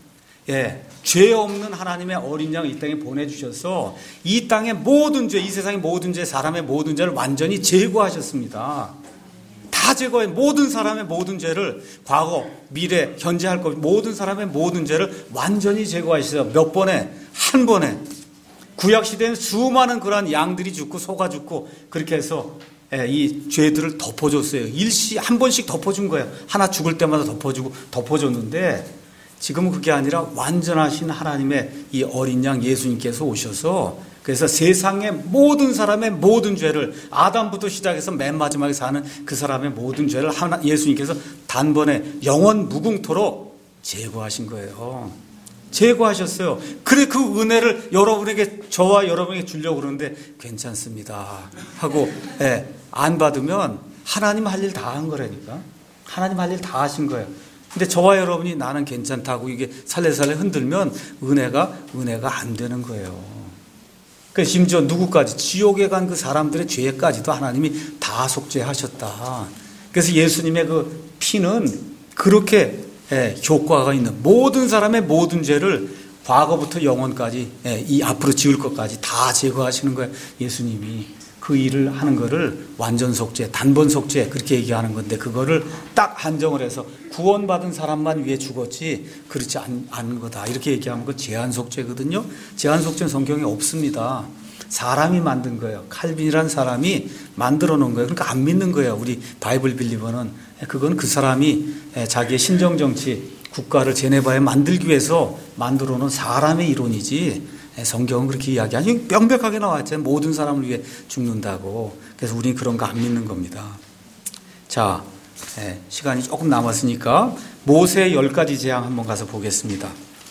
예, 죄 없는 하나님의 어린 양 이 땅에 보내주셔서 이 땅의 모든 죄, 이 세상의 모든 죄, 사람의 모든 죄를 완전히 제거하셨습니다. 다 제거해. 모든 사람의 모든 죄를 과거, 미래, 현재 할 것, 모든 사람의 모든 죄를 완전히 제거하셨어요. 몇 번에? 한 번에. 구약시대에는 수많은 그러한 양들이 죽고 소가 죽고 그렇게 해서 이 죄들을 덮어줬어요. 일시 한 번씩 덮어준 거예요. 하나 죽을 때마다 덮어주고 덮어줬는데 지금은 그게 아니라 완전하신 하나님의 이 어린 양 예수님께서 오셔서 그래서 세상의 모든 사람의 모든 죄를 아담부터 시작해서 맨 마지막에 사는 그 사람의 모든 죄를 하나 예수님께서 단번에 영원 무궁토록 제거하신 거예요. 제거하셨어요. 그래 그 은혜를 여러분에게 저와 여러분에게 주려고 그러는데 괜찮습니다 하고 예, 안 받으면 하나님 할 일 다 한 거라니까. 하나님 할 일 다 하신 거예요. 근데 저와 여러분이 나는 괜찮다고 이게 살래살래 흔들면 은혜가 은혜가 안 되는 거예요. 그 심지어 누구까지 지옥에 간 그 사람들의 죄까지도 하나님이 다 속죄하셨다. 그래서 예수님의 그 피는 그렇게 예, 효과가 있는 모든 사람의 모든 죄를 과거부터 영원까지 예, 이 앞으로 지을 것까지 다 제거하시는 거예요. 예수님이 그 일을 하는 거를 완전 속죄, 단번 속죄 그렇게 얘기하는 건데 그거를 딱 한정을 해서 구원받은 사람만 위해 죽었지 그렇지 않, 않은 거다 이렇게 얘기하면 그 제한 속죄거든요. 제한 속죄는 성경에 없습니다. 사람이 만든 거예요. 칼빈이라는 사람이 만들어 놓은 거예요. 그러니까 안 믿는 거예요. 우리 바이블 빌리버는. 그건 그 사람이 자기의 신정정치 국가를 제네바에 만들기 위해서 만들어 놓은 사람의 이론이지 성경은 그렇게 이야기하니 명백하게 나왔잖아요. 모든 사람을 위해 죽는다고. 그래서 우리는 그런 거 안 믿는 겁니다. 자, 시간이 조금 남았으니까 모세의 열 가지 재앙 한번 가서 보겠습니다.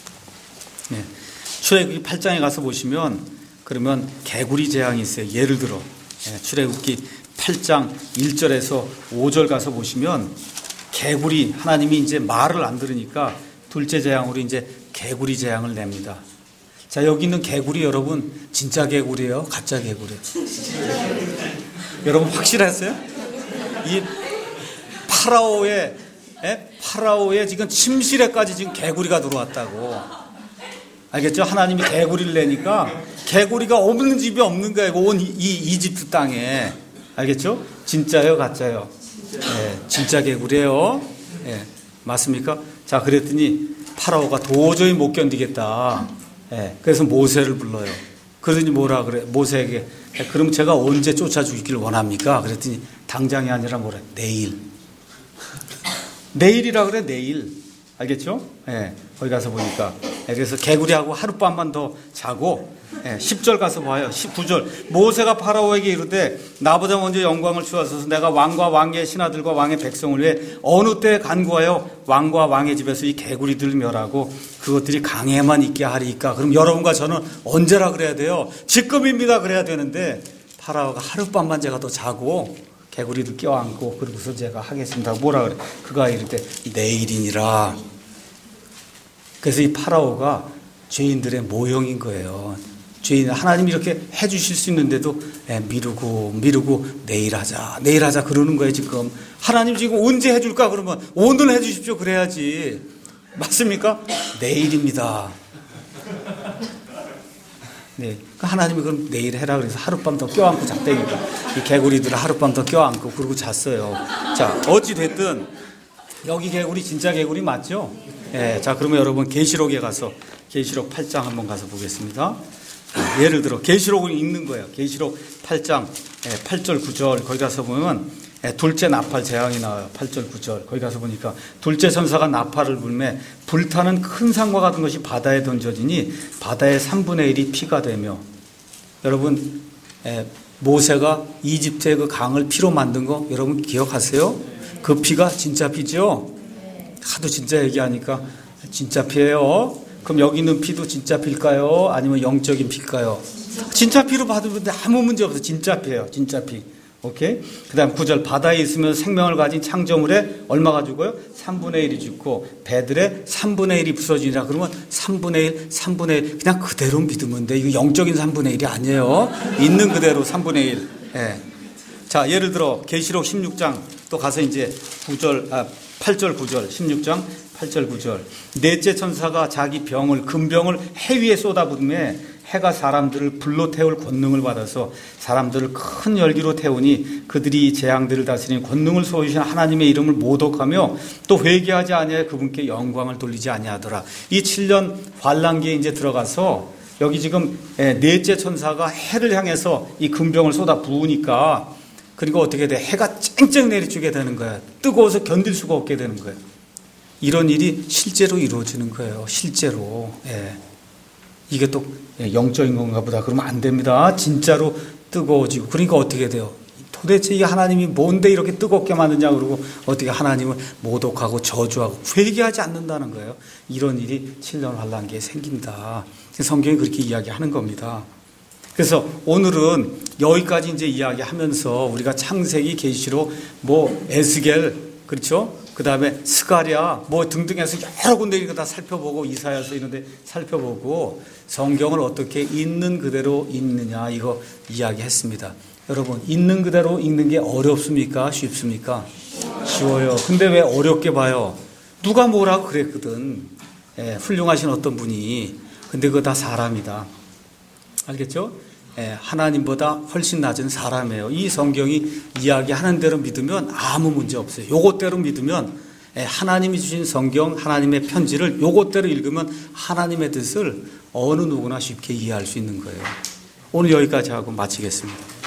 네. 출애굽기 팔 장에 가서 보시면 그러면 개구리 재앙이 있어요. 예를 들어 출애굽기 팔 장 일 절에서 오 절 가서 보시면 개구리 하나님이 이제 말을 안 들으니까 둘째 재앙으로 이제 개구리 재앙을 냅니다. 자, 여기 있는 개구리 여러분 진짜 개구리예요? 가짜 개구리예요? 여러분 확실하세요? 이 파라오의 에? 파라오의 지금 침실에까지 지금 개구리가 들어왔다고. 알겠죠? 하나님이 개구리를 내니까 개구리가 없는 집이 없는 거예요. 온 이 이집트 땅에. 알겠죠? 진짜요? 가짜요? 네, 진짜 개구리예요. 네, 맞습니까? 자, 그랬더니 파라오가 도저히 못 견디겠다. 네, 그래서 모세를 불러요. 그러더니 뭐라 그래? 모세에게 그럼 제가 언제 쫓아 죽이길 원합니까? 그랬더니 당장이 아니라 뭐래? 내일. 내일이라 그래, 내일. 알겠죠? 예, 거기 가서 보니까. 예, 그래서 개구리하고 하룻밤만 더 자고, 예, 십 절 가서 봐요. 십구 절. 모세가 파라오에게 이르되 나보다 먼저 영광을 주어서 내가 왕과 왕의 신하들과 왕의 백성을 위해 어느 때에 간구하여 왕과 왕의 집에서 이 개구리들을 멸하고 그것들이 강에만 있게 하리이까. 그럼 여러분과 저는 언제라 그래야 돼요? 지금입니다. 그래야 되는데 파라오가 하룻밤만 제가 더 자고 개구리들 껴안고 그러고서 제가 하겠습니다. 뭐라 그래? 그가 이르되 내일이니라. 그래서 이 파라오가 죄인들의 모형인 거예요. 죄인 하나님이 이렇게 해주실 수 있는데도 미루고 미루고 내일 하자 내일 하자 그러는 거예요. 지금 하나님 지금 언제 해줄까 그러면 오늘 해주십시오 그래야지. 맞습니까? 내일입니다. 네, 하나님이 그럼 내일 해라 그래서 하룻밤 더 껴안고 잤다니까. 이 개구리들을 하룻밤 더 껴안고 그러고 잤어요. 자, 어찌 됐든 여기 개구리 진짜 개구리 맞죠? 예, 자, 그러면 여러분 계시록에 가서 계시록 팔 장 한번 가서 보겠습니다. 예를 들어 계시록을 읽는 거예요. 계시록 팔 장 팔 절 구 절 거기 가서 보면 둘째 나팔 재앙이 나와요. 팔 절 구 절 거기 가서 보니까 둘째 천사가 나팔을 불매 불타는 큰 산과 같은 것이 바다에 던져지니 바다의 삼분의 일이 피가 되며. 여러분 모세가 이집트의 그 강을 피로 만든 거 여러분 기억하세요? 그 피가 진짜 피죠? 하도 진짜 얘기하니까 진짜 피예요. 그럼 여기 있는 피도 진짜 피일까요? 아니면 영적인 피일까요? 진짜 피로 받으면 아무 문제 없어요. 진짜 피예요. 진짜 피. 오케이? 그 다음 구 절 바다에 있으면 생명을 가진 창조물에 얼마가 죽어요? 삼분의 일이 죽고 배들의 삼분의 일이 부서지니라. 그러면 삼분의 일, 삼분의 일 그냥 그대로 믿으면 돼. 이거 영적인 삼분의 일이 아니에요. 있는 그대로 삼분의 일. 예. 자, 예를 들어 계시록 십육 장 또 가서 이제 구 절, 아, 팔 절 구 절 십육 장 팔 절 구 절. 넷째 천사가 자기 병을 금병을 해 위에 쏟아부음에 해가 사람들을 불로 태울 권능을 받아서 사람들을 큰 열기로 태우니 그들이 재앙들을 다스리는 권능을 소유하신 하나님의 이름을 모독하며 또 회개하지 아니하여 그분께 영광을 돌리지 아니하더라. 이 칠 년 환란기에 이제 들어가서 여기 지금 넷째 천사가 해를 향해서 이 금병을 쏟아 부으니까 그리고 어떻게 돼? 해가 쨍쨍 내리쬐게 되는 거야. 뜨거워서 견딜 수가 없게 되는 거예요. 이런 일이 실제로 이루어지는 거예요. 실제로. 예. 이게 또 영적인 건가 보다. 그러면 안 됩니다. 진짜로 뜨거워지고. 그러니까 어떻게 돼요? 도대체 이 하나님이 뭔데 이렇게 뜨겁게 만드냐 그러고 어떻게 하나님을 모독하고 저주하고 회개하지 않는다는 거예요. 이런 일이 칠 년 환란기에 생긴다. 성경이 그렇게 이야기하는 겁니다. 그래서 오늘은 여기까지 이제 이야기하면서 우리가 창세기, 계시록, 뭐 에스겔, 그렇죠? 그 다음에 스가랴, 뭐 등등해서 여러 군데 이거 다 살펴보고 이사야서 이런데 살펴보고 성경을 어떻게 있는 그대로 읽느냐 이거 이야기했습니다. 여러분, 있는 그대로 읽는 게 어렵습니까? 쉽습니까? 쉬워요. 근데 왜 어렵게 봐요? 누가 뭐라고 그랬거든. 예, 훌륭하신 어떤 분이. 근데 그거 다 사람이다. 알겠죠? 예, 하나님보다 훨씬 낮은 사람이에요. 이 성경이 이야기하는 대로 믿으면 아무 문제 없어요. 요것대로 믿으면 예, 하나님이 주신 성경, 하나님의 편지를 요것대로 읽으면 하나님의 뜻을 어느 누구나 쉽게 이해할 수 있는 거예요. 오늘 여기까지 하고 마치겠습니다.